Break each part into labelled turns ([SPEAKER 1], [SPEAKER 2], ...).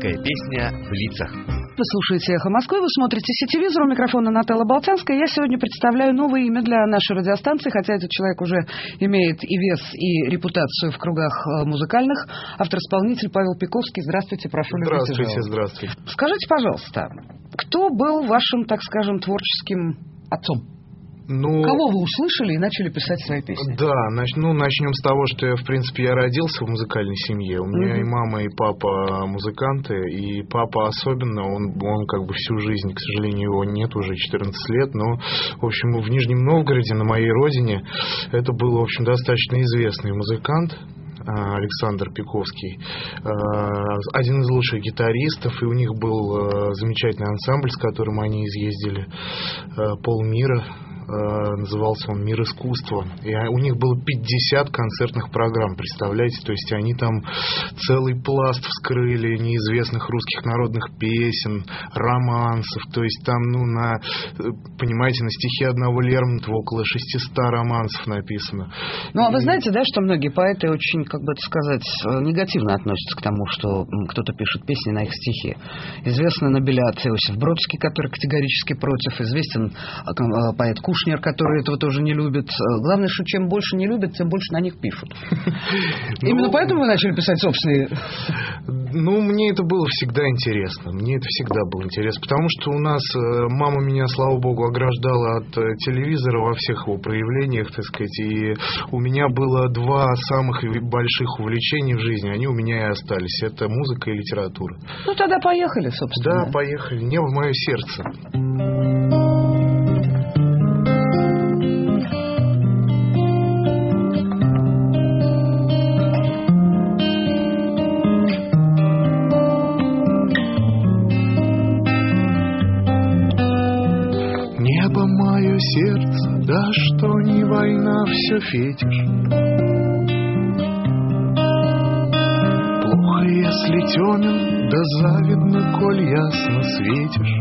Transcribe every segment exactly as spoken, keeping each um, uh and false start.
[SPEAKER 1] Русская песня в лицах.
[SPEAKER 2] Вы слушаете «Эхо Москвы», вы смотрите «Сетевизор», у микрофона Наталья Болтянская. Я сегодня представляю новое имя для нашей радиостанции, хотя этот человек уже имеет и вес, и репутацию в кругах музыкальных. Автор-исполнитель Павел Пиковский. Здравствуйте, прошу любить и жаловать.
[SPEAKER 3] Здравствуйте, здравствуйте.
[SPEAKER 2] Скажите, пожалуйста, кто был вашим, так скажем, творческим отцом?
[SPEAKER 3] Ну,
[SPEAKER 2] кого вы услышали и начали писать свои песни?
[SPEAKER 3] Да, нач, ну, начнем с того, что я, в принципе, я родился в музыкальной семье. У меня mm-hmm. и мама, и папа музыканты, и папа особенно, он, он как бы всю жизнь, к сожалению, его нет уже четырнадцать лет, но, в общем, в Нижнем Новгороде, на моей родине, это был, в общем, достаточно известный музыкант. Александр Пиковский, один из лучших гитаристов, и у них был замечательный ансамбль, с которым они изъездили полмира. Назывался он «Мир искусства». И у них было пятьдесят концертных программ, представляете? То есть они там целый пласт вскрыли неизвестных русских народных песен, романсов. То есть там, ну, на, понимаете, на стихи одного Лермонтова около шестисот романсов написано.
[SPEAKER 2] Ну, а вы знаете, да, что многие поэты очень, как бы это сказать, негативно относятся к тому, что кто-то пишет песни на их стихи. Известный нобелиат Иосиф Бродский, который категорически против. Известен поэт Кушнер, которые этого тоже не любят. Главное, что чем больше не любят, тем больше на них пишут. Именно поэтому вы начали писать собственные...
[SPEAKER 3] Ну, мне это было всегда интересно. Мне это всегда было интересно. Потому что у нас мама меня, слава богу, ограждала от телевизора во всех его проявлениях, так сказать. И у меня было два самых больших увлечения в жизни. Они у меня и остались. Это музыка и литература.
[SPEAKER 2] Ну, тогда поехали, собственно.
[SPEAKER 3] Да, поехали. Небо в мое сердце. Сердце, да что не война, все фетишь. Плохо, если темен, да завидно, коль ясно светишь.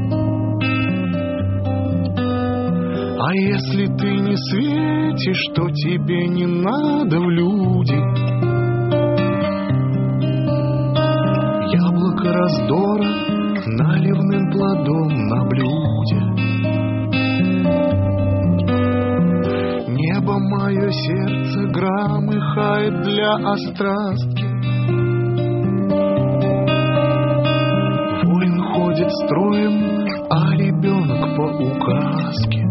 [SPEAKER 3] А если ты не светишь, то тебе не надо в люди. Яблоко раздора наливным плодом на блюде. Небо мое сердце громыхает для острастки. Воин ходит строем, а ребенок по указке.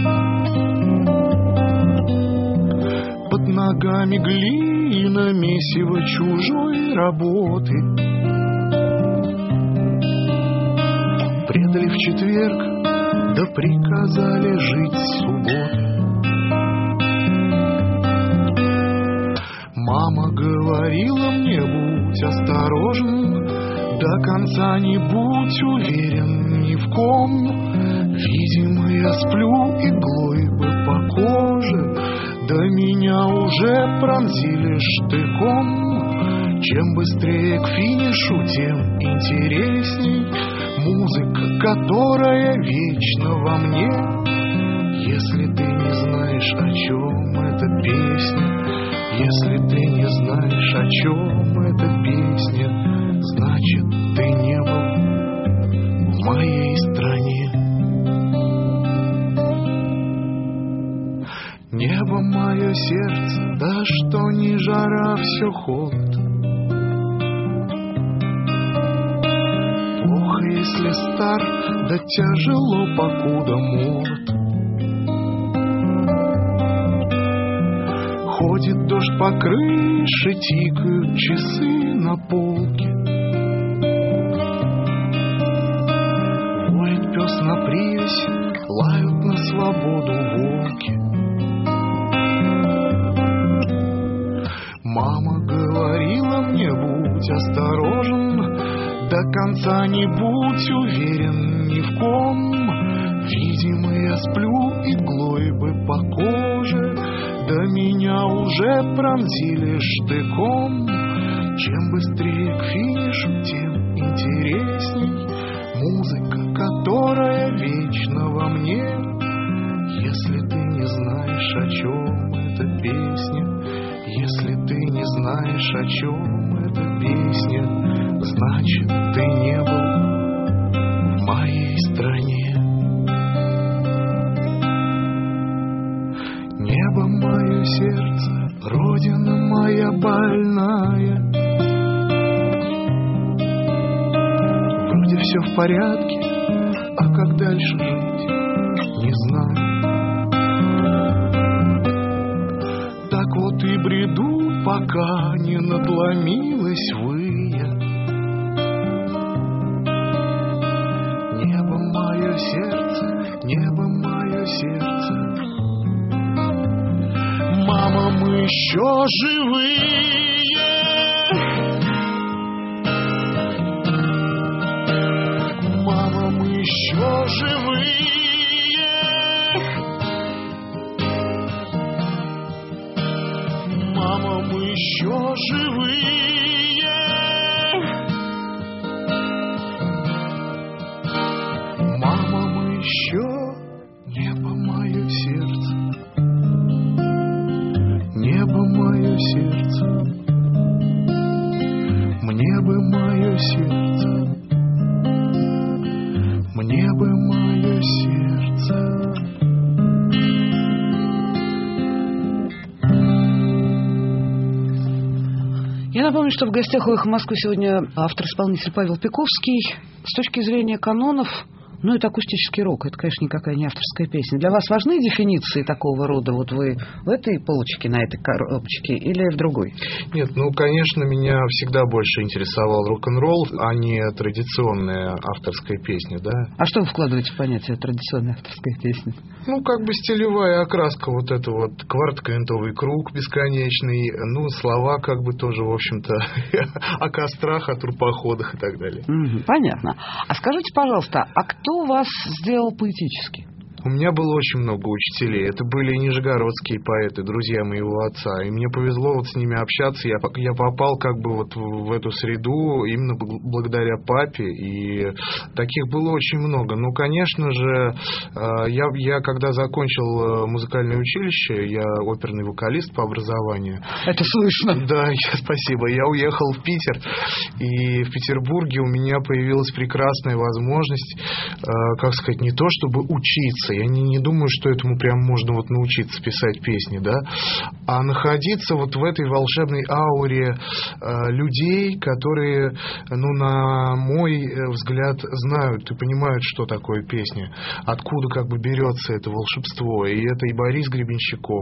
[SPEAKER 3] Под ногами глина, месиво чужой работы. Предали в четверг, да приказали жить с субботы. Мама говорила мне, будь осторожен, до конца не будь уверен ни в ком. Видимо, я сплю иглой бы по коже, да меня уже пронзили штыком. Чем быстрее к финишу, тем интересней музыка, которая вечно во мне. Если ты не знаешь, о чем эта песня, если ты не знаешь, о чем эта песня, значит, ты не был в моей стране. Небо мое сердце, да что ни жара, все холод. Плохо, если стар, да тяжело, покуда молод. Ходит дождь по крыше, тикают часы на полке. Воет пес на привязь, лают на свободу волки. Мама говорила мне, будь осторожен, до конца не будь уверен ни в ком. Видимо, я сплю иглой бы по коже, да меня уже пронзили штыком. Чем быстрее к финишу, тем интересней музыка, которая вечно во мне. Если ты не знаешь, о чем эта песня, если ты не знаешь, о чем эта эта песня, значит, ты не был в моей стране. Небо мое сердце, родина моя больная. Вроде все в порядке, а как дальше жить, не знаю. Так вот и бреду, пока не надломилась выя. Небо мое сердце, небо мое сердце. Мама, мы еще живые. Мама, мы еще живые. Мама, мы еще живые. Мама, мы еще, небо мое сердце. Небо мое сердце, мне бы мое сердце, мне бы мое сердце.
[SPEAKER 2] Я напомню, что в гостях у «Эхо Москвы» сегодня автор-исполнитель Павел Пиковский. С точки зрения канонов, ну, это акустический рок, это, конечно, никакая не авторская песня. Для вас важны дефиниции такого рода? Вот вы в этой полочке, на этой коробочке или в другой?
[SPEAKER 3] Нет, ну, конечно, меня всегда больше интересовал рок-н-ролл, а не традиционная авторская песня, да.
[SPEAKER 2] А что вы вкладываете в понятие традиционной авторской песни?
[SPEAKER 3] Ну, как бы стилевая окраска, вот это вот кварт-квинтовый круг бесконечный, ну, слова как бы тоже, в общем-то, о кострах, о турпоходах и так далее.
[SPEAKER 2] Понятно. А скажите, пожалуйста, а кто вас сделал поэтически?
[SPEAKER 3] У меня было очень много учителей. Это были нижегородские поэты, друзья моего отца. И мне повезло вот с ними общаться. Я, я попал как бы вот в эту среду именно благодаря папе. И таких было очень много. Ну, конечно же, я, я когда закончил музыкальное училище, я оперный вокалист по образованию.
[SPEAKER 2] Это слышно.
[SPEAKER 3] Да, я, спасибо. Я уехал в Питер. И в Петербурге у меня появилась прекрасная возможность, как сказать, не то чтобы учиться. Я не, не думаю, что этому прям можно вот научиться писать песни, да, а находиться вот в этой волшебной ауре э, людей, которые, ну, на мой взгляд, знают и понимают, что такое песня, откуда как бы берется это волшебство. И это и Борис Гребенщиков,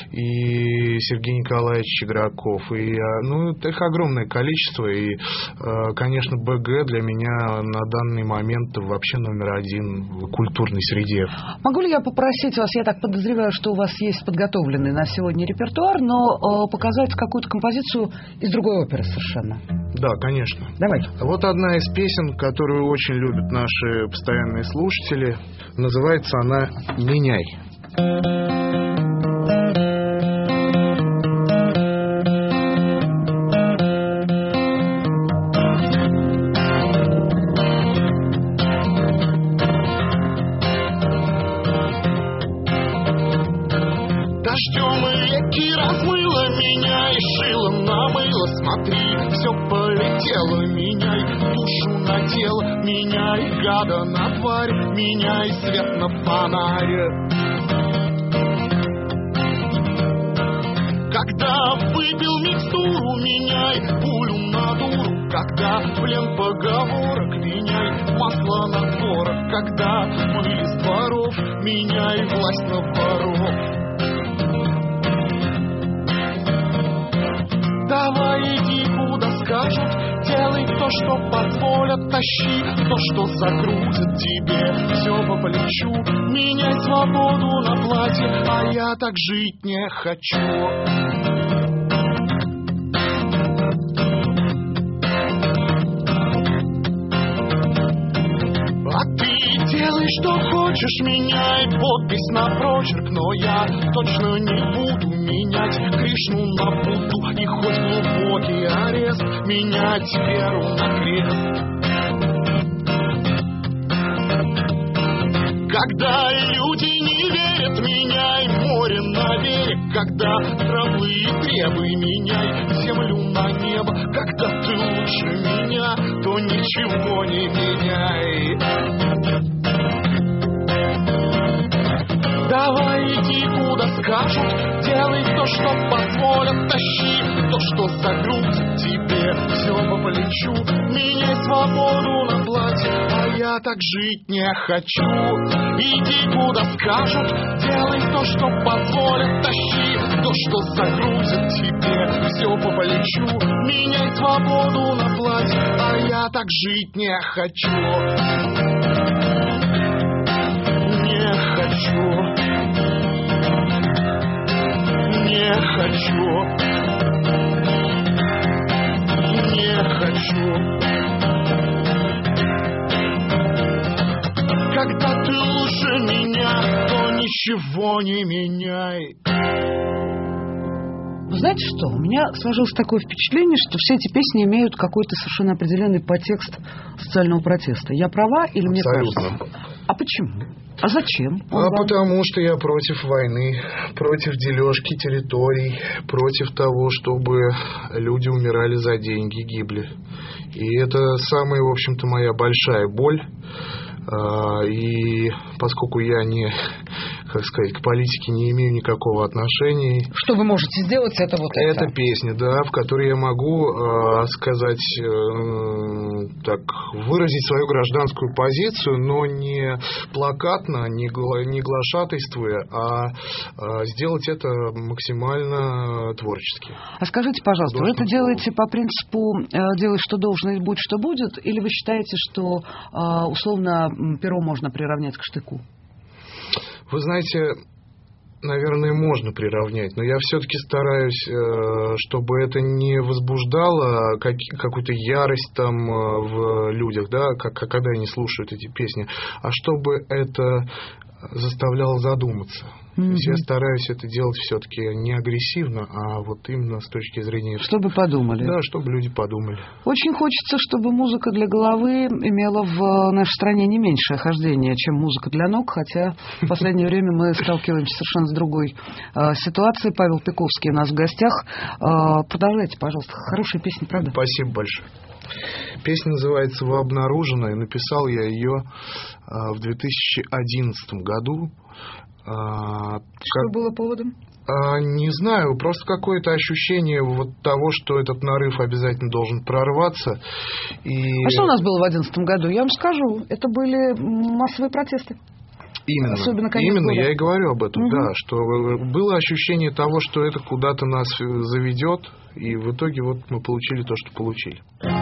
[SPEAKER 3] и Сергей Николаевич Игроков, и, ну, их огромное количество, и, э, конечно, БГ для меня на данный момент вообще номер один в культурной среде.
[SPEAKER 2] Могу ли я попросить вас, я так подозреваю, что у вас есть подготовленный на сегодня репертуар, но э, показать какую-то композицию из другой оперы совершенно?
[SPEAKER 3] Да, конечно.
[SPEAKER 2] Давай.
[SPEAKER 3] Вот одна из песен, которую очень любят наши постоянные слушатели, называется она «Меняй».
[SPEAKER 1] Дождем и реки размыло меня и шило намыло. Смотри, все полетело, меняй душу на тело, меняй гада на тварь, меняй свет на фонаре. Когда выпил микстуру, меняй пулю на дуру. Когда плен поговорок, меняй масло на творог. Когда пыль из дворов, меняй власть на воров. Давай иди, куда скажут, делай то, что позволят, тащи то, что загрузит тебе все по плечу. Меняй свободу на платье, а я так жить не хочу. А ты делай, что хочешь, меняй подпись на прочерк, но я точно не буду менять Кришну на Будду и хоть глубокий арест, менять веру на крест. Когда люди не верят, меняй море на берег. Когда травы и требы, меняй землю на небо. Когда ничего не меняй. Давай иди куда скажут, делай то, что позволят, тащи то, что загрузит тебе все по плечу. Меняй свободу на платье, а я так жить не хочу. Иди куда скажут, делай то, что позволят, тащи то, что загрузит тебе все по плечу. Меняй свободу на платье, а я так жить не хочу. Не хочу. Не хочу, не хочу. Когда ты лучше меня, то ничего не меняй.
[SPEAKER 2] Вы знаете что? У меня сложилось такое впечатление, что все эти песни имеют какой-то совершенно определенный подтекст социального протеста. Я права или мне
[SPEAKER 3] Абсолютно.
[SPEAKER 2] кажется? А почему? А зачем?
[SPEAKER 3] А вам? Потому что я против войны, против дележки территорий, против того, чтобы люди умирали за деньги, гибли. И это самая, в общем-то, моя большая боль. И поскольку я не, как сказать, к политике не имею никакого отношения.
[SPEAKER 2] Что вы можете сделать, это вот это?
[SPEAKER 3] Это песня, да, в которой я могу э, сказать, э, так, выразить свою гражданскую позицию, но не плакатно, не, гла, не глашатайствуя, а э, сделать это максимально творчески.
[SPEAKER 2] А скажите, пожалуйста, вы это делаете по принципу э, «делай, что должно, и будь, что будет», или вы считаете, что э, условно перо можно приравнять к штыку?
[SPEAKER 3] Вы знаете, наверное, можно приравнять, но я все-таки стараюсь, чтобы это не возбуждало какую-то ярость там в людях, да, как, когда они слушают эти песни, а чтобы это заставляло задуматься. Mm-hmm. То есть я стараюсь это делать все-таки не агрессивно, а вот именно с точки зрения...
[SPEAKER 2] Чтобы подумали.
[SPEAKER 3] Да, чтобы люди подумали.
[SPEAKER 2] Очень хочется, чтобы музыка для головы имела в нашей стране не меньшее хождение, чем музыка для ног, хотя в последнее время мы сталкиваемся совершенно с другой э, ситуацией. Павел Пиковский у нас в гостях. Э, продолжайте, пожалуйста. Хорошая песня, правда?
[SPEAKER 3] Спасибо большое. Песня называется «Вы обнаружены», и написал я ее э, в две тысячи одиннадцатом году.
[SPEAKER 2] Что как... было поводом?
[SPEAKER 3] А, не знаю, просто какое-то ощущение вот того, что этот нарыв обязательно должен прорваться. И...
[SPEAKER 2] А что у нас было в одиннадцатом году? Я вам скажу, это были массовые протесты.
[SPEAKER 3] Именно,
[SPEAKER 2] Особенно,
[SPEAKER 3] именно
[SPEAKER 2] года.
[SPEAKER 3] Я и говорю об этом,
[SPEAKER 2] угу.
[SPEAKER 3] да, что было ощущение того, что это куда-то нас заведет, и в итоге вот мы получили то, что получили.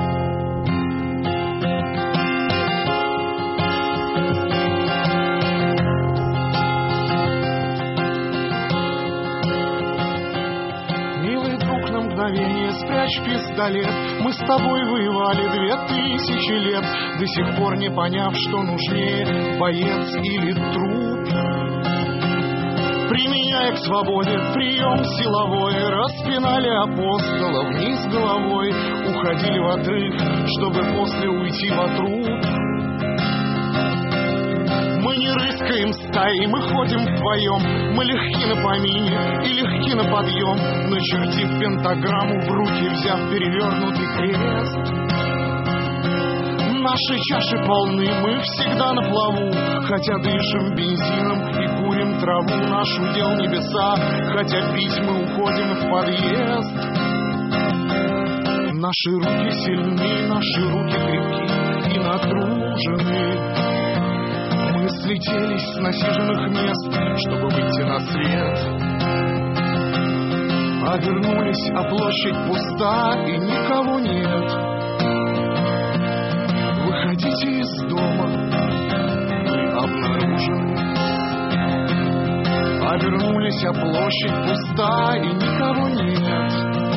[SPEAKER 1] Спрячь пистолет, мы с тобой воевали две тысячи лет, до сих пор не поняв, что нужнее, боец или труп. Применяя к свободе прием силовой, распинали апостола вниз головой, уходили в отрыв, чтобы после уйти во труп. Мы не рыскаем стаей, мы ходим вдвоем, мы легки на помине и легки на подъем, начертив пентаграмму в руки, взяв перевернутый крест. Наши чаши полны, мы всегда на плаву, хотя дышим бензином и курим траву. Наш удел небеса, хотя пить мы уходим в подъезд. Наши руки сильны, наши руки крепки и натружены. Мы слетелись с насиженных мест, чтобы выйти на свет. А вернулись, а площадь пуста и никого нет. Выходите из дома, вы обнаружены. А вернулись, а площадь пуста и никого нет.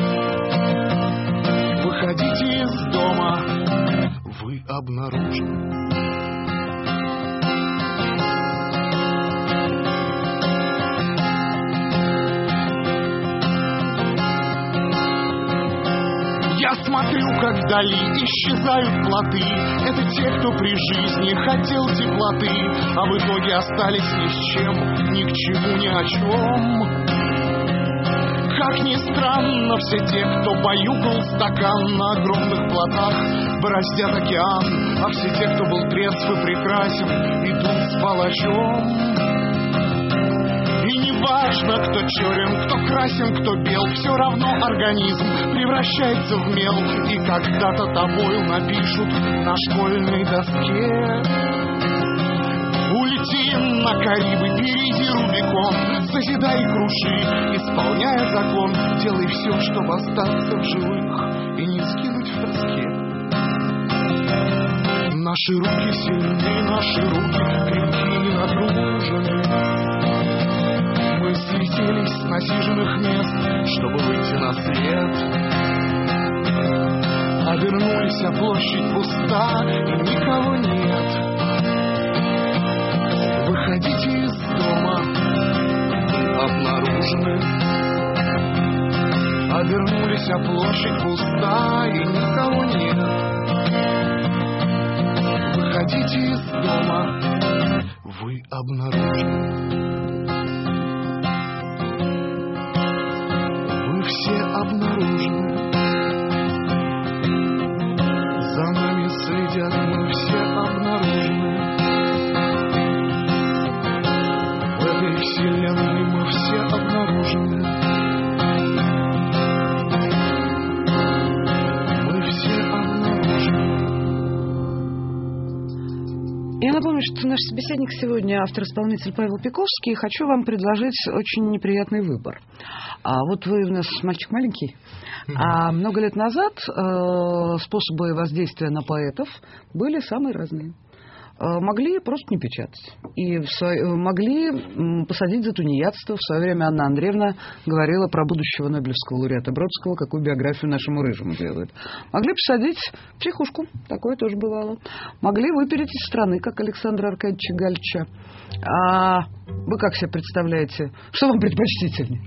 [SPEAKER 1] Выходите из дома, вы обнаружены. Я смотрю, как вдали исчезают плоты. Это те, кто при жизни хотел теплоты, а в итоге остались ни с чем, ни к чему, ни о чем. как ни странно, все те, кто баюкал стакан на огромных плотах, бороздят океан, а все те, кто был трезв и прекрасен, идут с палачом. И не важно, кто черен, кто красен, кто бел, все равно организм превращается в мел, и когда-то тобою напишут на школьной доске. Улетим на Карибы, перейди Рубикон, созидай и круши, исполняя закон, делай все, чтобы остаться в живых и не скинуть в тоске. Наши руки сильны, наши руки крепки и натружены. Мы слетелись с насиженных мест, чтобы выйти на свет. Обернулись, а площадь пуста, и никого нет. Выходите из дома, обнаружены. Обернулись, а площадь пуста, и никого нет. Выходите из дома, вы обнаружены. Вы все обнаружены. За нами следят, мы все обнаружены. В этой вселенной мы все обнаружены. Мы все обнаружены.
[SPEAKER 2] Я напомню, что наш собеседник сегодня автор-исполнитель Павел Пиковский, и хочу вам предложить очень неприятный выбор. А вот вы у нас мальчик маленький, а много лет назад э, способы воздействия на поэтов были самые разные. Могли просто не печатать. И в свое, могли посадить за тунеядство. В свое время Анна Андреевна говорила про будущего Нобелевского лауреата Бродского, какую биографию нашему рыжему делают. Могли посадить в психушку. Такое тоже бывало. Могли выпереть из страны, как Александра Аркадьевича Галича. А вы как себе представляете? Что вам предпочтительнее?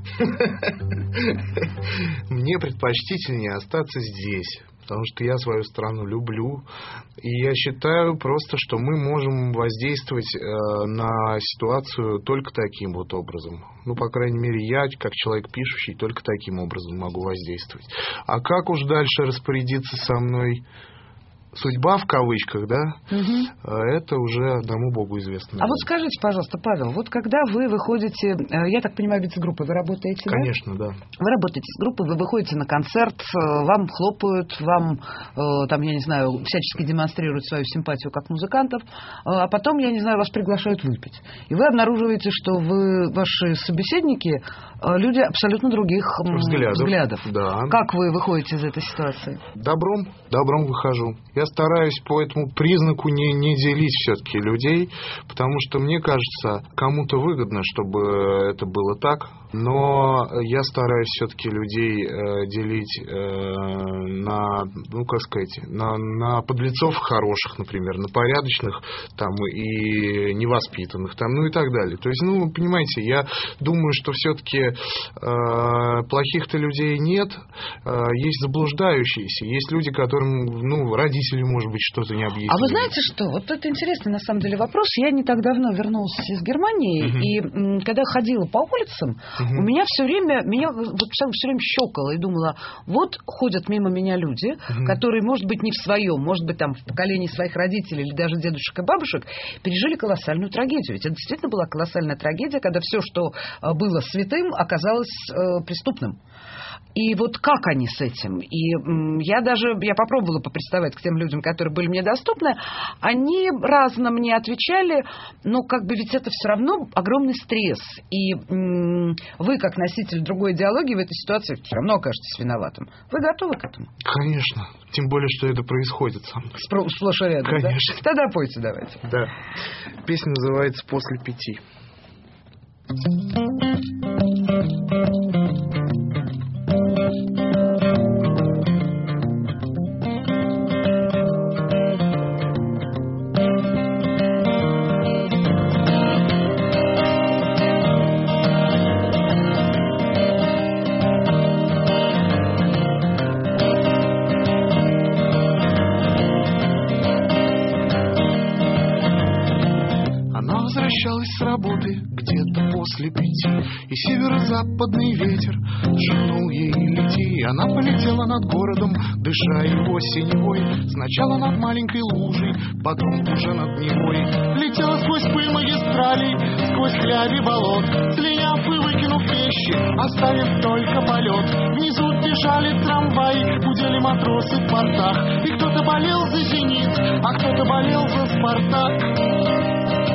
[SPEAKER 3] Мне предпочтительнее остаться здесь. Потому что я свою страну люблю. И я считаю просто, что мы можем воздействовать э, на ситуацию только таким вот образом. Ну, по крайней мере, я, как человек пишущий, только таким образом могу воздействовать. А как уж дальше распорядиться со мной судьба, в кавычках, да, угу. Это уже одному Богу известно.
[SPEAKER 2] А вот скажите, пожалуйста, Павел, вот когда вы выходите, я так понимаю, ведь с группой вы работаете,
[SPEAKER 3] Конечно, да?
[SPEAKER 2] да? Вы работаете с группой, вы выходите на концерт, вам хлопают, вам, там, я не знаю, всячески демонстрируют свою симпатию как музыкантов, а потом, я не знаю, вас приглашают выпить. И вы обнаруживаете, что вы, ваши собеседники, люди абсолютно других взглядов. взглядов.
[SPEAKER 3] Да.
[SPEAKER 2] Как вы выходите из этой ситуации?
[SPEAKER 3] Добром, добром выхожу. Я стараюсь по этому признаку не, не делить все-таки людей, потому что мне кажется, кому-то выгодно, чтобы это было так, но я стараюсь все-таки людей э, делить э, на, ну как сказать, на, на подлецов хороших, например, на порядочных там и невоспитанных там, ну и так далее. То есть, ну, понимаете, я думаю, что все-таки э, плохих-то людей нет, э, есть заблуждающиеся, есть люди, которым, ну, родители, может быть, что-то не объяснили.
[SPEAKER 2] А вы знаете что? Вот это интересный, на самом деле, вопрос. Я не так давно вернулась из Германии, uh-huh. и м, когда ходила по улицам, uh-huh. у меня все время, меня вот все время щелкало и думала, вот ходят мимо меня люди, uh-huh. которые, может быть, не в своем, может быть, там, в поколении своих родителей или даже дедушек и бабушек, пережили колоссальную трагедию. Ведь это действительно была колоссальная трагедия, когда все, что было святым, оказалось э, преступным. И вот как они с этим? И м, я даже, я попробовала поприставать к тем людям, которые были мне доступны, они разно мне отвечали, но как бы ведь это все равно огромный стресс. И м, вы, как носитель другой идеологии, в этой ситуации все равно окажетесь виноватым. Вы готовы к этому?
[SPEAKER 3] Конечно. Тем более, что это происходит со мной.
[SPEAKER 2] Спро- сплошь и рядом,
[SPEAKER 3] Конечно.
[SPEAKER 2] Да? Тогда пойте давайте.
[SPEAKER 3] Да. Песня называется «После пяти».
[SPEAKER 1] С работы где-то после пяти, и северо-западный ветер жену И она полетела над городом, дыша его синевой. Сначала над маленькой лужей, потом уже над Невой. Летела сквозь пыль магистралей, сквозь хляби болот, слиняв и выкинув вещи, оставив только полет. Внизу бежали трамваи, гудели матросы в портах. И кто-то болел за «Зенит», а кто-то болел за «Спартак».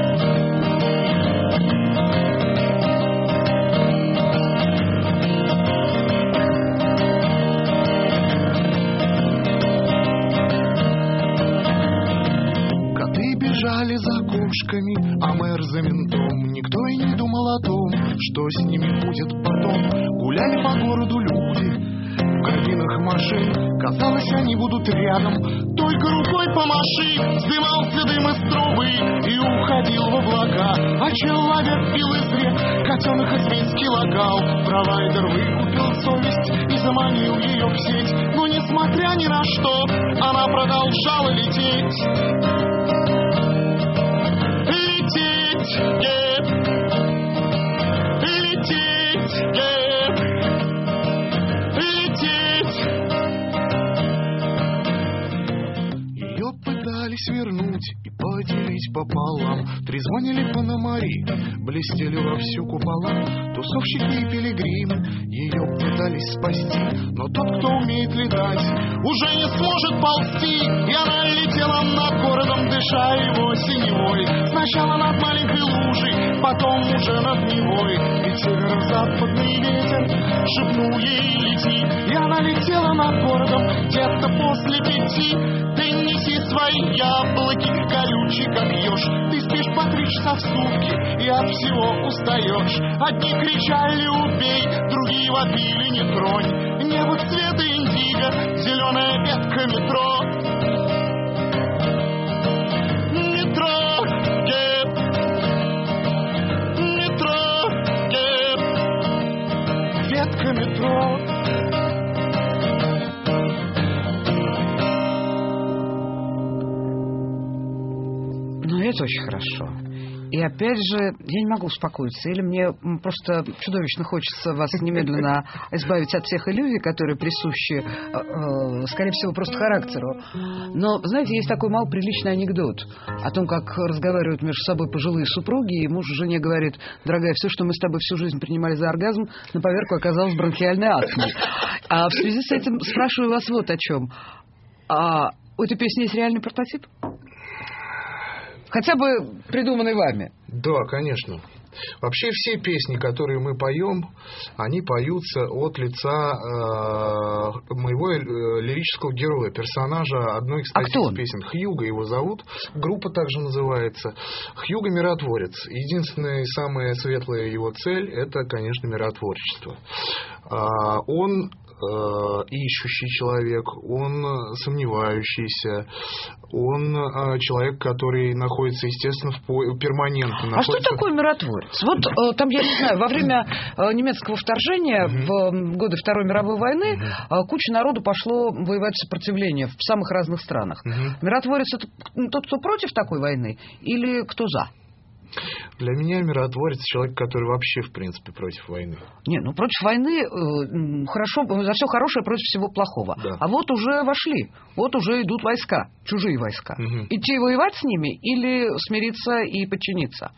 [SPEAKER 1] Бежали за кошками, а мэр за ментом. Никто и не думал о том, что с ними будет потом. Гуляли по городу люди в кабинах машин. Казалось, они будут рядом, только рукой помаши. Вздымался дым из трубы и уходил в облака. А человек пил из рек, котенок из Мински лагал. Провайдер выкупил совесть и заманил ее в сеть. Но несмотря ни на что, она продолжала лететь. Лететь, yeah. Лететь, yeah. Лететь. Ее пытались вернуть и поделить пополам. Трезвонили пономари, блестели вовсю купола. Тусовщики и пилигримы ее пытались спасти. Но тот, кто умеет летать, уже не сможет ползти. И она летела над городом, дыша его синевой. Сначала над маленькой лужей, потом уже над Невой. Ведь северо-западный ветер шепнул ей лети. И она летела над городом где-то после пяти. Ты неси свои яблоки, колючие как еж. Ты спишь по три часа в сутки и от всего устаешь. Одни кричали убей, другие вопили не тронь. Небо цвета индиго, зеленая ветка метро. Метро, геп. Метро, геп. Ветка метро.
[SPEAKER 2] Ну, это очень хорошо. И опять же, я не могу успокоиться. Или мне просто чудовищно хочется вас немедленно избавить от всех иллюзий, которые присущи, э, скорее всего, просто характеру. Но, знаете, есть такой малоприличный анекдот о том, как разговаривают между собой пожилые супруги, и муж жене говорит: дорогая, все, что мы с тобой всю жизнь принимали за оргазм, на поверку оказалось бронхиальной астмой. А в связи с этим спрашиваю вас вот о чем. А у этой песни есть реальный прототип? Хотя бы придуманный вами.
[SPEAKER 3] Да, конечно. Вообще все песни, которые мы поем, они поются от лица э, моего э, лирического героя, персонажа одной, кстати,
[SPEAKER 2] а кто он?
[SPEAKER 3] из песен. Хьюго его зовут, группа также называется. Хьюго миротворец. Единственная и самая светлая его цель — это, конечно, миротворчество. А, он ищущий человек, он сомневающийся, он э, человек, который находится, естественно, в по... перманентно.
[SPEAKER 2] А
[SPEAKER 3] находится...
[SPEAKER 2] что такое миротворец? Вот э, там, я не знаю, во время э, немецкого вторжения uh-huh. в годы Второй мировой войны uh-huh. э, куча народу пошло воевать в сопротивление в самых разных странах. Uh-huh. Миротворец — это тот, кто против такой войны, или кто за?
[SPEAKER 3] Для меня миротворец — человек, который вообще, в принципе, против войны.
[SPEAKER 2] Не, ну против войны э, хорошо, за все хорошее против всего плохого.
[SPEAKER 3] Да.
[SPEAKER 2] А вот уже вошли, вот уже идут войска, чужие войска. Угу. Идти воевать с ними или смириться и подчиниться?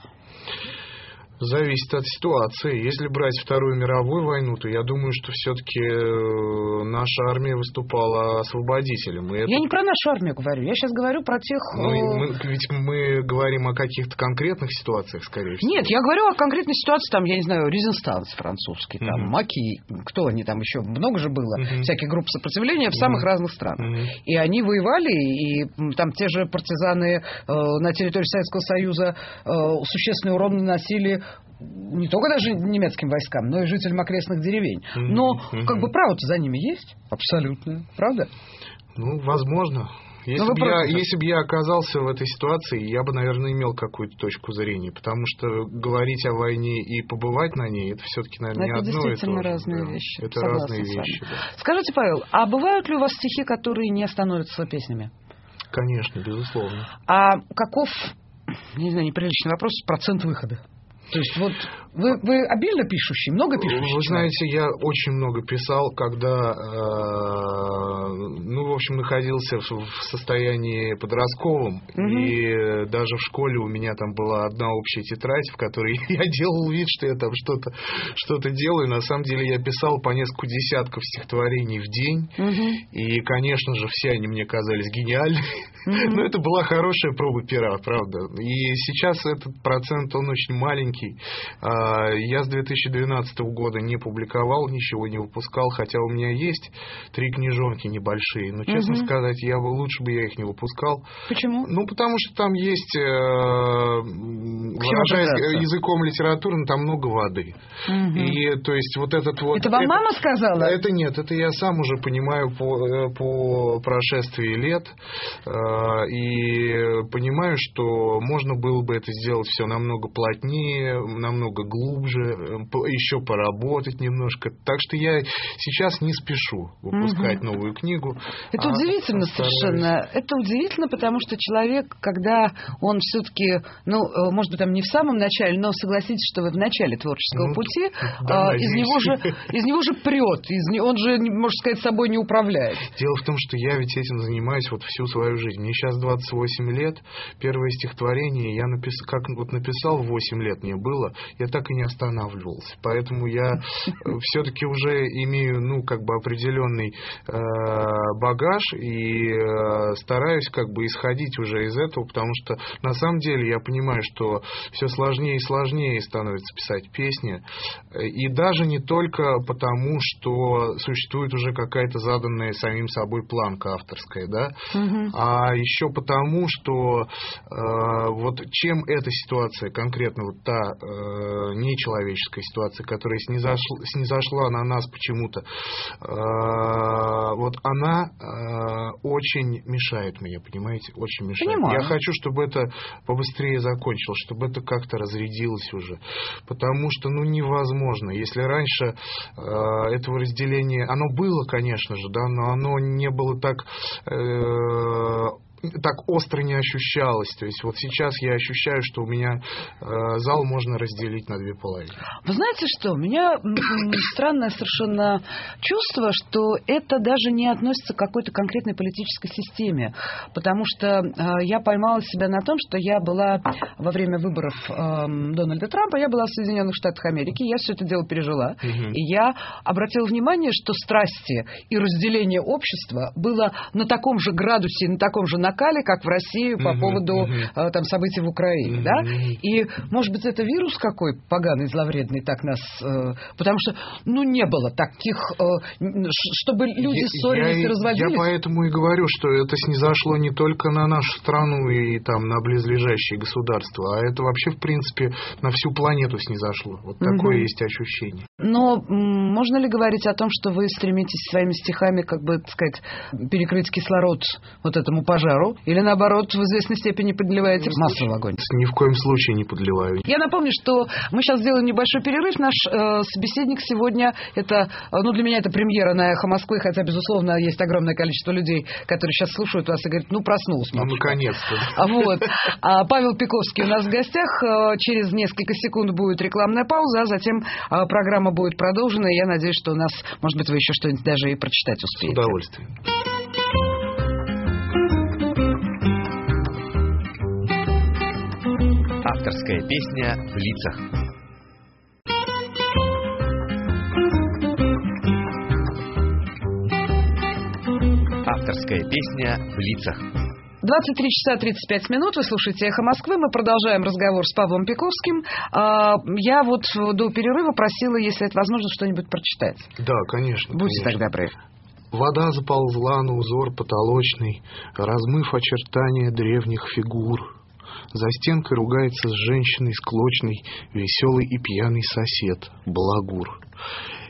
[SPEAKER 3] Зависит от ситуации. Если брать Вторую мировую войну, то я думаю, что все-таки наша армия выступала освободителем. И это...
[SPEAKER 2] Я не про нашу армию говорю, я сейчас говорю про тех...
[SPEAKER 3] Ну, мы, ведь мы говорим о каких-то конкретных ситуациях, скорее всего.
[SPEAKER 2] Нет, я говорю о конкретной ситуации, там, я не знаю, резистанс французский, там, uh-huh. Маки, кто они там еще, много же было, uh-huh. всяких групп сопротивления в uh-huh. самых разных странах. Uh-huh. И они воевали, и там те же партизаны э, на территории Советского Союза э, существенный урон наносили не только даже немецким войскам, но и жителям окрестных деревень. Но mm-hmm. как бы право-то за ними есть. Абсолютно. Правда?
[SPEAKER 3] Ну, возможно. Если бы, я, если бы я оказался в этой ситуации, я бы, наверное, имел какую-то точку зрения. Потому что говорить о войне и побывать на ней — это все-таки, наверное, не одно и то же.
[SPEAKER 2] Это действительно разные да. вещи.
[SPEAKER 3] Это
[SPEAKER 2] Согласна
[SPEAKER 3] разные вещи. Да.
[SPEAKER 2] Скажите, Павел, а бывают ли у вас стихи, которые не становятся песнями?
[SPEAKER 3] Конечно, безусловно.
[SPEAKER 2] А каков, не знаю, неприличный вопрос, процент выхода? То есть вот... Вы, вы обильно пишущий, много пишущий?
[SPEAKER 3] Вы знаете, я очень много писал, когда, э, ну, в общем, находился в, в состоянии подростковом, угу. и даже в школе у меня там была одна общая тетрадь, в которой я делал вид, что я там что-то, что-то делаю. На самом деле я писал по несколько десятков стихотворений в день, угу. и, конечно же, все они мне казались гениальными. Угу. Но это была хорошая проба пера, правда. И сейчас этот процент, он очень маленький. Я с две тысячи двенадцатого года не публиковал, ничего не выпускал, хотя у меня есть три книжонки небольшие, но, честно угу. сказать, я бы, лучше бы я их не выпускал.
[SPEAKER 2] Почему?
[SPEAKER 3] Ну, потому что там есть, выражаясь языком литературы, там много воды. Угу. И, то есть, вот этот вот...
[SPEAKER 2] Это вам это, мама сказала?
[SPEAKER 3] Это нет, это я сам уже понимаю по, по прошествии лет, и понимаю, что можно было бы это сделать все намного плотнее, намного глубже, еще поработать немножко. Так что я сейчас не спешу выпускать угу. новую книгу.
[SPEAKER 2] Это а удивительно постараюсь. совершенно. Это удивительно, потому что человек, когда он все-таки, ну, может быть, там не в самом начале, но согласитесь, что вы в начале творческого ну, пути, да, из, него же, из него же прет, из, он же, можно сказать, собой не управляет.
[SPEAKER 3] Дело в том, что я ведь этим занимаюсь вот всю свою жизнь. Мне сейчас двадцать восемь лет. Первое стихотворение я написал, как вот написал, восемь лет мне было, я так и не останавливался. Поэтому я все-таки уже имею, ну, как бы определенный э, багаж и э, стараюсь как бы исходить уже из этого, потому что на самом деле я понимаю, что все сложнее и сложнее становится писать песни. И даже не только потому, что существует уже какая-то заданная самим собой планка авторская, да, угу. а еще потому, что э, вот чем эта ситуация, конкретно вот та э, нечеловеческая ситуация, которая снизошла, снизошла на нас почему-то, э, вот она э, очень мешает мне, понимаете, очень мешает.
[SPEAKER 2] Понимаю.
[SPEAKER 3] Я хочу, чтобы это побыстрее закончилось, чтобы это как-то разрядилось уже, потому что, ну, невозможно. Если раньше э, этого разделения, оно было, конечно же, да, но оно не было так... Э, так остро не ощущалось. То есть вот сейчас я ощущаю, что у меня э, зал можно разделить на две половины.
[SPEAKER 2] Вы знаете что? У меня странное совершенно чувство, что это даже не относится к какой-то конкретной политической системе. Потому что э, я поймала себя на том, что я была во время выборов э, Дональда Трампа, я была в Соединенных Штатах Америки, я все это дело пережила. Угу. И я обратила внимание, что страсти и разделение общества было на таком же градусе, на таком же накале, как в России по uh-huh, поводу uh-huh. там, событий в Украине. Uh-huh. Да? И, может быть, это вирус какой поганый, зловредный, так нас... Э, потому что, ну, не было таких... Э, чтобы люди я, ссорились я, и разводились.
[SPEAKER 3] Я поэтому и говорю, что это снизошло не только на нашу страну и там, на близлежащие государства, а это вообще, в принципе, на всю планету снизошло. Вот uh-huh. такое есть ощущение.
[SPEAKER 2] Но м- можно ли говорить о том, что вы стремитесь своими стихами, как бы, так сказать, перекрыть кислород вот этому пожару? Или, наоборот, в известной степени подливаете масло в огонь?
[SPEAKER 3] Ни в коем случае не подливаю.
[SPEAKER 2] Я напомню, что мы сейчас сделаем небольшой перерыв. Наш э, собеседник сегодня, это, ну, для меня это премьера на «Эхо Москвы», хотя, безусловно, есть огромное количество людей, которые сейчас слушают вас и говорят, ну, проснулся.
[SPEAKER 3] Ну, наконец-то.
[SPEAKER 2] Вот. А Павел Пиковский у нас в гостях. Через несколько секунд будет рекламная пауза, а затем программа будет продолжена. И я надеюсь, что у нас, может быть, вы еще что-нибудь даже и прочитать успеете.
[SPEAKER 3] С удовольствием.
[SPEAKER 4] Авторская песня в лицах. Авторская песня в лицах.
[SPEAKER 2] двадцать три часа тридцать пять минут. Вы слушаете «Эхо Москвы». Мы продолжаем разговор с Павлом Пиковским. Я вот до перерыва просила, если это возможно, что-нибудь прочитать.
[SPEAKER 3] Да, конечно.
[SPEAKER 2] Будьте
[SPEAKER 3] конечно.
[SPEAKER 2] тогда добры.
[SPEAKER 3] Вода заползла на узор потолочный, размыв очертания древних фигур. За стенкой ругается с женщиной склочной веселый и пьяный сосед, балагур.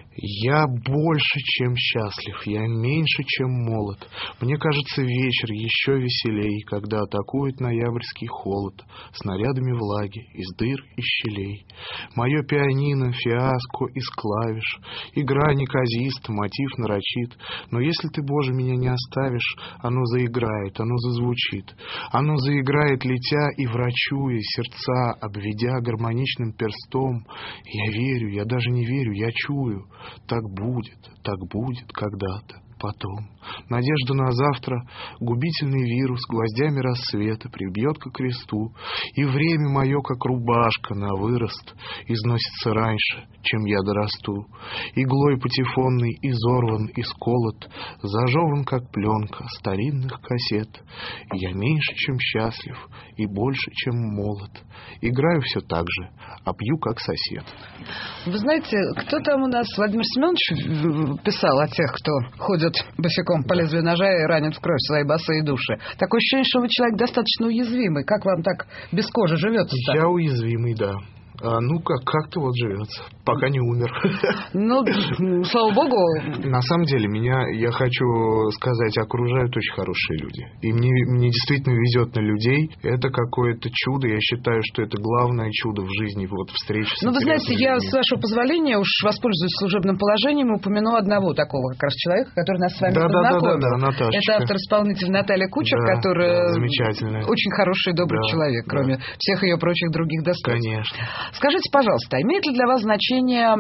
[SPEAKER 3] Я больше, чем счастлив, я меньше, чем молод. Мне кажется, вечер еще веселей, когда атакует ноябрьский холод снарядами влаги из дыр и щелей. Мое пианино, фиаско из клавиш, игра неказиста, мотив нарочит. Но если ты, Боже, меня не оставишь, оно заиграет, оно зазвучит. Оно заиграет, летя и врачуя сердца, обведя гармоничным перстом. Я верю, я даже не верю, я чую. Так будет, так будет когда-то, потом. Надежда на завтра, губительный вирус гвоздями рассвета прибьет ко кресту, и время мое, как рубашка на вырост, износится раньше, чем я дорасту. Иглой патефонный изорван, исколот, зажеван, как пленка старинных кассет. Я меньше, чем счастлив, и больше, чем молод. Играю все так же, а пью, как сосед.
[SPEAKER 2] Вы знаете, кто там у нас, Владимир Семенович, писал о тех, кто ходит босиком по лезвию ножа и ранит в кровь свои босые души. Такое ощущение, что вы человек достаточно уязвимый. Как вам так без кожи живется-то?
[SPEAKER 3] Я уязвимый, да. А, ну, как, как-то вот живется, пока не умер.
[SPEAKER 2] Ну, слава богу.
[SPEAKER 3] На самом деле, меня, я хочу сказать, окружают очень хорошие люди. И мне, мне действительно везет на людей. Это какое-то чудо. Я считаю, что это главное чудо в жизни, вот встреча с
[SPEAKER 2] Ну, вы знаете,
[SPEAKER 3] людьми.
[SPEAKER 2] я, с вашего позволения, уж воспользуюсь служебным положением, упомяну одного такого как раз человека, который нас с вами
[SPEAKER 3] да,
[SPEAKER 2] познакомил.
[SPEAKER 3] Да, да, да, Наташечка.
[SPEAKER 2] Это автор-исполнитель Наталья Кучер,
[SPEAKER 3] да,
[SPEAKER 2] которая
[SPEAKER 3] да, замечательная.
[SPEAKER 2] Очень хороший и добрый
[SPEAKER 3] да,
[SPEAKER 2] человек, кроме
[SPEAKER 3] да.
[SPEAKER 2] всех ее прочих других достоинств.
[SPEAKER 3] Конечно.
[SPEAKER 2] Скажите, пожалуйста, имеет ли для вас значение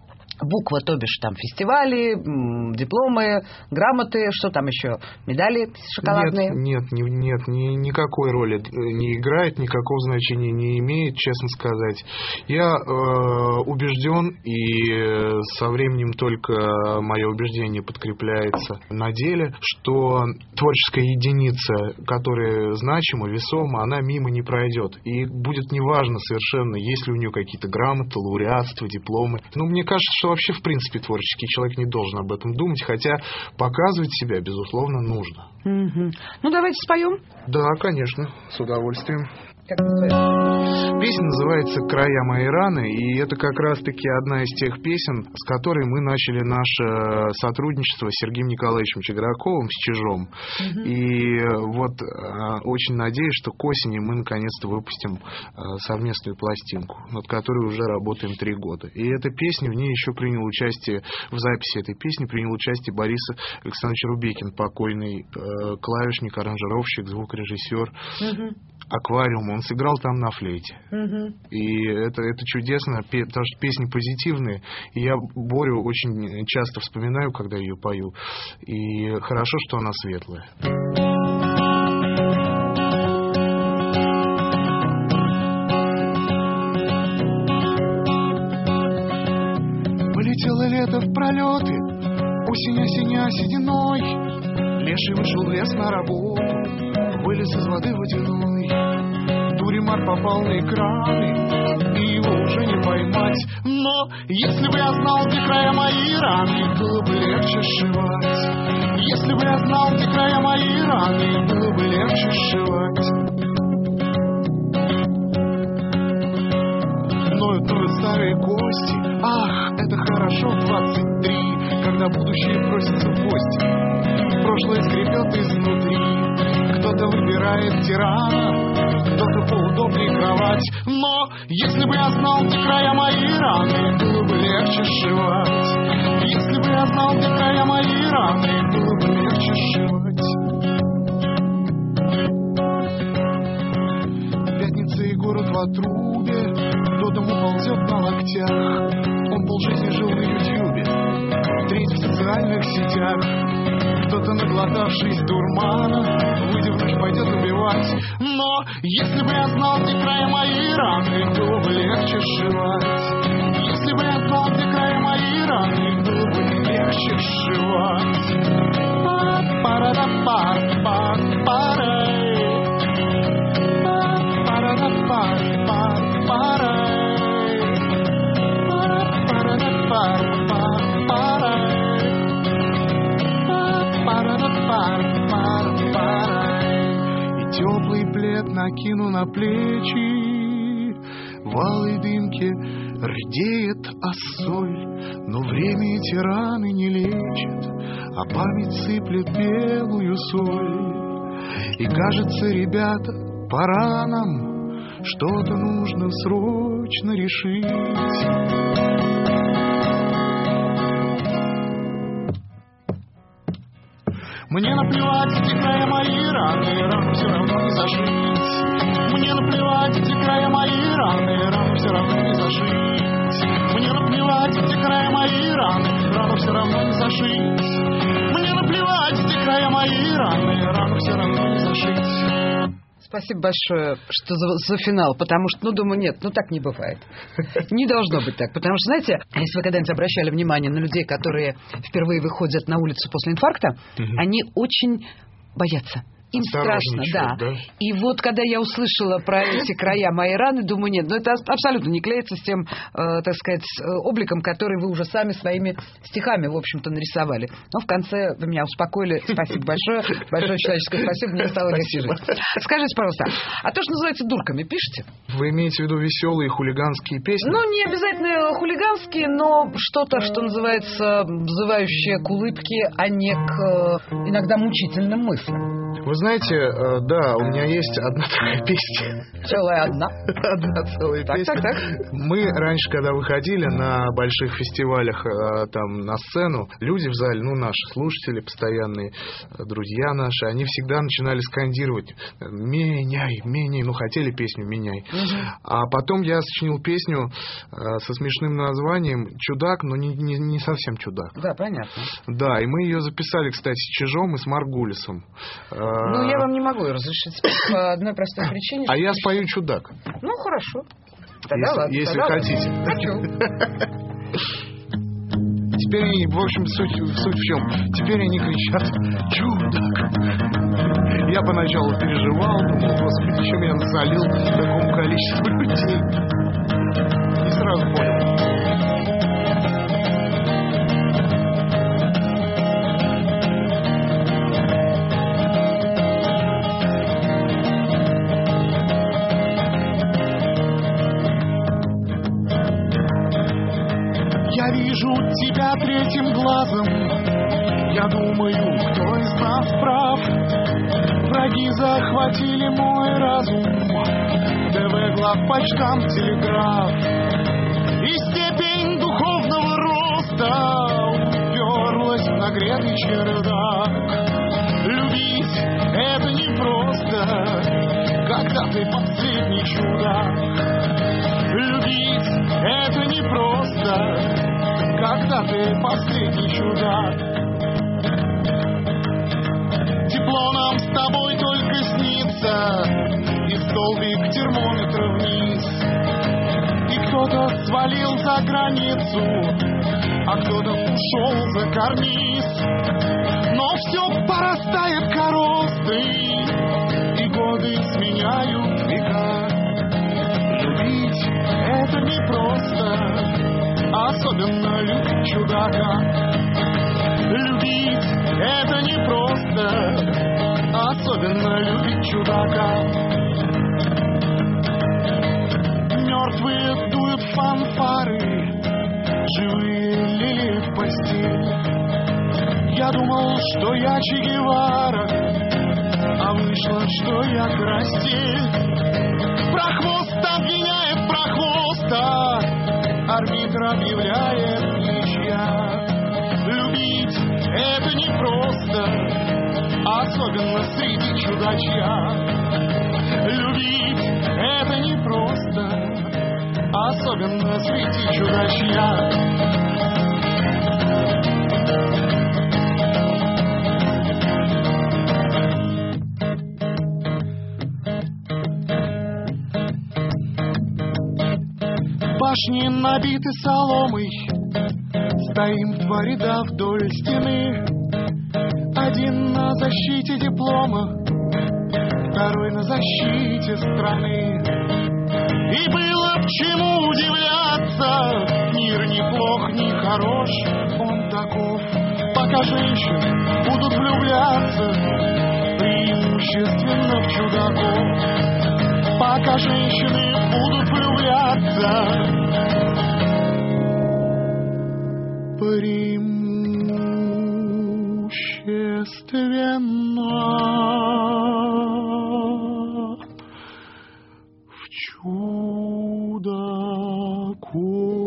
[SPEAKER 2] буква, то бишь там фестивали, дипломы, грамоты, что там еще, медали шоколадные?
[SPEAKER 3] Нет, нет, нет, ни, никакой роли не играет, никакого значения не имеет, честно сказать. Я э, убежден, и со временем только мое убеждение подкрепляется на деле, что творческая единица, которая значима, весома, она мимо не пройдет. И будет неважно совершенно, есть ли у нее какие-то грамоты, лауреатства, дипломы. Ну, мне кажется, что вообще, в принципе, творческий человек не должен об этом думать, хотя показывать себя, безусловно, нужно.
[SPEAKER 2] Mm-hmm. Ну, давайте споем.
[SPEAKER 3] Да, конечно, с удовольствием.
[SPEAKER 2] Как называется?
[SPEAKER 3] Песня называется «Края моей раны», и это как раз-таки одна из тех песен, с которой мы начали наше сотрудничество с Сергеем Николаевичем Чиграковым, с «Чижом». Mm-hmm. И вот э, очень надеюсь, что к осени мы наконец-то выпустим э, совместную пластинку, над которой уже работаем три года. И эта песня, в ней еще принял участие, в записи этой песни принял участие Борис Александрович Рубекин, покойный э, клавишник, аранжировщик, звукорежиссер. Mm-hmm. «Аквариум», он сыграл там на флейте. Uh-huh. И это, это чудесно, потому что песни позитивные. И я Борю очень часто вспоминаю, когда ее пою. И хорошо, что она светлая.
[SPEAKER 1] Полетело лето в пролеты, осень осеня сединой. Леший вышел в лес на работу, вылез из воды водяной. Дуримар попал на экраны, и его уже не поймать. Но если бы я знал, где края мои раны, было бы легче сшивать. Если бы я знал, где края мои раны, было бы легче сшивать. Ноют, ноют старые кости. Ах, это хорошо в двадцать три, когда будущее просится в гости. Прошлое скребет изнутри. Кто-то выбирает тирана, кто-то поудобнее кровать. Но если бы я знал, где края мои раны, было бы легче сшивать. Если бы я знал, где края мои раны, было бы легче сшивать. Пятница и город в отрубе, кто дому ползет на локтях. Он полжизни жил на ютьюбе, треть в социальных сетях. Кто-то, наглотавшись дурмана, выйдя в ночь, пойдет убивать. Но если бы я знал, где края мои раны, было бы легче сшивать. Если бы я знал, где края мои раны, было бы легче сшивать. Теплый плед накину на плечи, в алой дымке Рдеет осоль, но время эти раны не лечит, а память сыплет белую соль. И кажется, ребята, пора нам, что-то нужно срочно решить. Мне наплевать, эти края мои раны, рану все равно не зашить. Мне наплевать, эти края мои раны, рану все равно не зашить. Мне наплевать, эти края мои раны, рану все равно не зашить. Мне наплевать, эти края мои раны, рану все равно не зашить.
[SPEAKER 2] Спасибо большое, что за, за финал, потому что, ну, думаю, нет, ну, так не бывает. Не должно быть так, потому что, знаете, если вы когда-нибудь обращали внимание на людей, которые впервые выходят на улицу после инфаркта, угу. они очень боятся. Им страшно, да. да. И вот, когда я услышала про эти края моей раны, думаю, нет, ну это абсолютно не клеится с тем, э, так сказать, обликом, который вы уже сами своими стихами, в общем-то, нарисовали. Но в конце вы меня успокоили. Спасибо большое. Большое человеческое спасибо. Мне стало легче жить. Скажите, пожалуйста, а то, что называется дурками, пишете?
[SPEAKER 3] Вы имеете в виду веселые хулиганские песни?
[SPEAKER 2] Ну, не обязательно хулиганские, но что-то, что называется, взывающее к улыбке, а не к иногда мучительным мыслям.
[SPEAKER 3] Вы знаете, да, у меня есть одна такая песня.
[SPEAKER 2] Целая одна?
[SPEAKER 3] Одна целая
[SPEAKER 2] так,
[SPEAKER 3] песня.
[SPEAKER 2] Так, так.
[SPEAKER 3] Мы раньше, когда выходили на больших фестивалях там на сцену, люди в зале, ну, наши слушатели постоянные, друзья наши, они всегда начинали скандировать «меняй, меняй», ну, хотели песню «меняй». Угу. А потом я сочинил песню со смешным названием «Чудак», но не, не, не совсем чудак.
[SPEAKER 2] Да, понятно.
[SPEAKER 3] Да, и мы ее записали, кстати, с Чижом и с Маргулисом.
[SPEAKER 2] Ну, я вам не могу разрешить по одной простой причине.
[SPEAKER 3] А я спою «Чудак».
[SPEAKER 2] Ну, хорошо.
[SPEAKER 3] Тогда если
[SPEAKER 2] ладно,
[SPEAKER 3] если
[SPEAKER 2] тогда
[SPEAKER 3] хотите.
[SPEAKER 2] Хочу.
[SPEAKER 3] Теперь они, в общем, суть, суть в чем? Теперь они кричат «Чудак». Я поначалу переживал, думал, господи, еще меня насолил такому количеству людей. Не сразу понял.
[SPEAKER 1] Я вижу тебя третьим глазом. Я думаю, кто из нас прав. Враги захватили мой разум. ТВ, главпочтамт, телеграф. И степень духовного роста уперлась в нагретый чердак. Любить это непросто, когда ты последний чудак. Любить это непросто, когда ты последний чудак. Тепло нам с тобой только снится, и столбик термометра вниз. И кто-то свалил за границу, а кто-то ушел за карниз. Но все порастает коростой, и годы сменяют века. Любить это непросто, особенно любить чудака. Любить это непросто, особенно любить чудака. Мертвые дуют фанфары, живые лилии в постель. Я думал, что я Че Гевара, а вышло, что я Карастель. Прохвост обвиняет прохвоста, арбитр объявляет ничья. Любить это непросто, особенно среди чудачья. Любить это непросто, особенно среди чудачья. Башни набиты соломой, стоим в два ряда вдоль стены. Один на защите диплома, второй на защите страны. И было к чему удивляться, мир ни плох, ни хорош, он таков. Пока женщины будут влюбляться, преимущественно в чудаков. Пока женщины будут влюбляться, естественно в чудаку.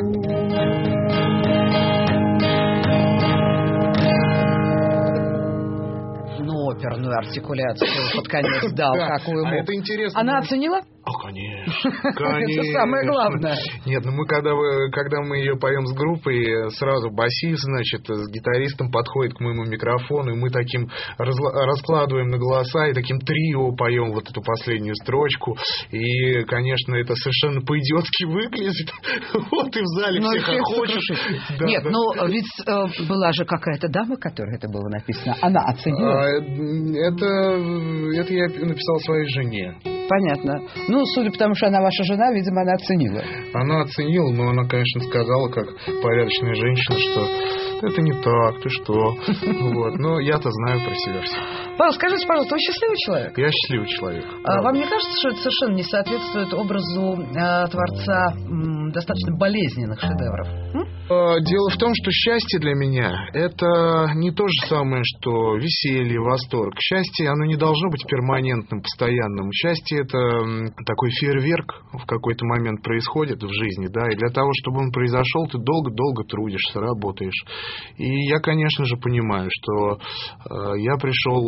[SPEAKER 2] Ну, оперную артикуляцию под конец дал, какую
[SPEAKER 3] А
[SPEAKER 2] мог.
[SPEAKER 3] это интересно.
[SPEAKER 2] Она оценила?
[SPEAKER 3] А, конечно, конечно.
[SPEAKER 2] Это самое главное.
[SPEAKER 3] Нет, ну мы когда, когда мы ее поем с группой, сразу басист, значит, с гитаристом подходит к моему микрофону, и мы таким разла- раскладываем на голоса, и таким трио поем вот эту последнюю строчку. И, конечно, это совершенно по-идиотски выглядит. Вот и в зале
[SPEAKER 2] Но
[SPEAKER 3] все хохочут. Да,
[SPEAKER 2] Нет,
[SPEAKER 3] да.
[SPEAKER 2] ну ведь э, была же какая-то дама, которой это было написано. Она оценила.
[SPEAKER 3] А, это, это я написал своей жене.
[SPEAKER 2] Понятно. Ну, судя по тому, что она ваша жена, видимо, она оценила.
[SPEAKER 3] Она оценила, но она, конечно, сказала, как порядочная женщина, что это не так, ты что. Вот. Но я-то знаю про себя все.
[SPEAKER 2] Павел, скажите, пожалуйста, вы счастливый человек?
[SPEAKER 3] Я счастливый человек.
[SPEAKER 2] А вам не кажется, что это совершенно не соответствует образу э, творца м, достаточно болезненных шедевров? М?
[SPEAKER 3] Дело в том, что счастье для меня – это не то же самое, что веселье, восторг. Счастье, оно не должно быть перманентным, постоянным. Счастье – это такой фейерверк в какой-то момент происходит в жизни, да, и для того, чтобы он произошел, ты долго-долго трудишься, работаешь. И я, конечно же, понимаю, что э, я пришел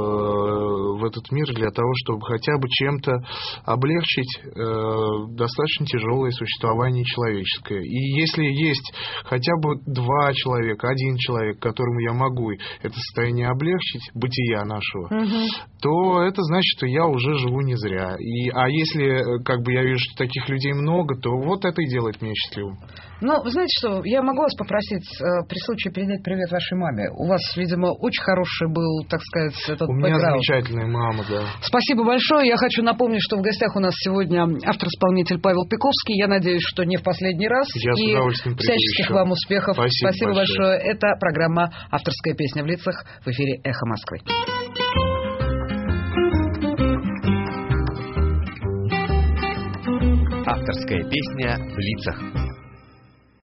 [SPEAKER 3] э, в этот мир для того, чтобы хотя бы чем-то облегчить э, достаточно тяжелое существование человеческое. И если есть хотя бы два человека, один человек, которому я могу это состояние облегчить, бытия нашего,
[SPEAKER 2] Угу.
[SPEAKER 3] то это значит, что я уже живу не зря. И, а если как бы я вижу, что таких людей много, то вот это и делает меня счастливым.
[SPEAKER 2] Ну, вы знаете что, я могу вас попросить э, при случае передать привет вашей маме. У вас, видимо, очень хороший был, так сказать, этот
[SPEAKER 3] У меня
[SPEAKER 2] бэкграунд.
[SPEAKER 3] замечательная мама, да.
[SPEAKER 2] Спасибо большое. Я хочу напомнить, что в гостях у нас сегодня автор-исполнитель Павел Пиковский. Я надеюсь, что не в последний раз.
[SPEAKER 3] Я с
[SPEAKER 2] И
[SPEAKER 3] удовольствием приду
[SPEAKER 2] всяческих
[SPEAKER 3] еще.
[SPEAKER 2] вам успехов.
[SPEAKER 3] Спасибо
[SPEAKER 2] большое.
[SPEAKER 3] большое.
[SPEAKER 2] Это программа «Авторская песня в лицах» в эфире «Эхо Москвы».
[SPEAKER 4] Авторская песня в лицах.